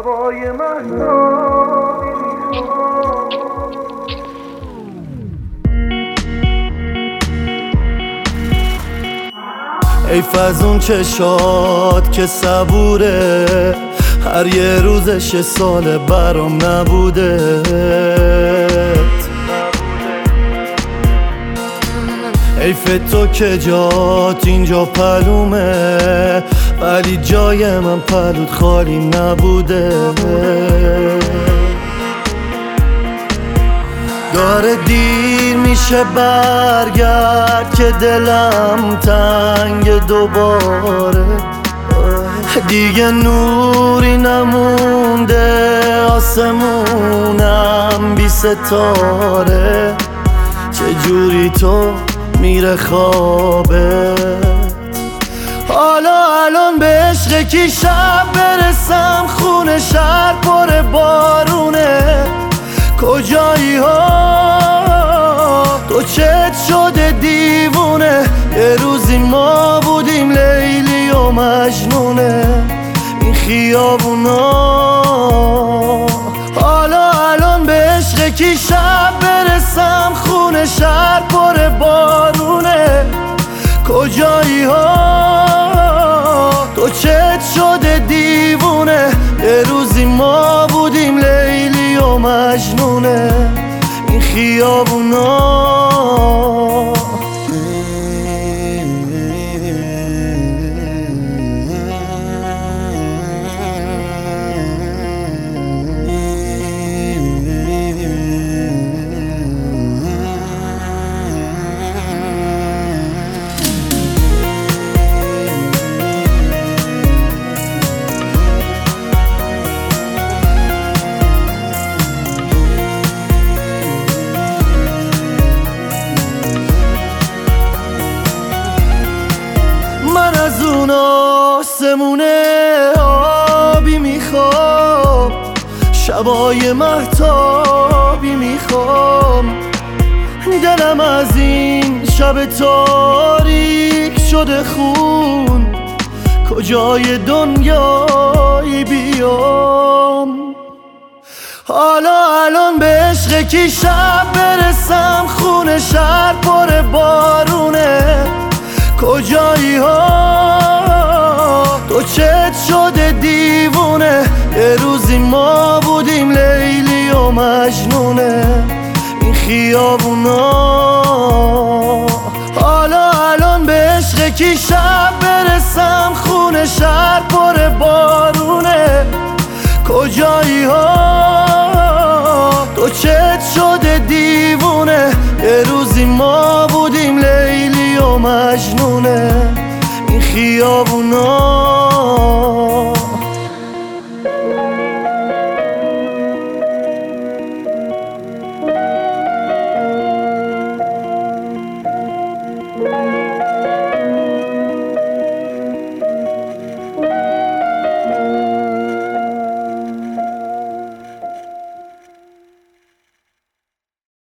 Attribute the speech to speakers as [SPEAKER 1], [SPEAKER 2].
[SPEAKER 1] شبای مهتابی میخوام.
[SPEAKER 2] حیف از اون چشات که صبوره، هر یه روزش یه سال برام نبوده. حیف تو که جات اینجا پلومه، ولی جای من پلوت خالی نبوده. داره دیر میشه برگرد که دلم تنگ دوباره. دیگه نوری نمونده آسمونم بی ستاره. چجوری تو میره خوابت؟ حالا الان به عشق کی شب برسم؟ خونه شهر پر بارونه. کجایی ها تو چت شده دیوونه؟ یه روزی ما بودیم لیلی و مجنونه این خیابونا. حالا الان به عشق کی شب برسم؟ خونه شهر پر بارونه. کجایی ها تو چت شده دیوونه؟ یه روزی ما بودیم لیلی و مجنونه این خیابونا. من از اون آسمونه آبی میخوام، شبای مهتابی میخوام. دلم از این شب تاریک شده خون، کجای دنیایی بیام؟ حالا الان به عشق کی شب برسم؟ خونه شهر پر بارونه. کجایی ها تو چت شده دیوونه؟ یه روزی ما بودیم لیلی و مجنونه این خیابونا. حالا الان به عشق کی شب برسم؟ خونه شهر پر بارونه. کجایی ها تو چت شده دیوونه؟ یه روزی ما بودیم لیلی و مجنونه این خیابونا.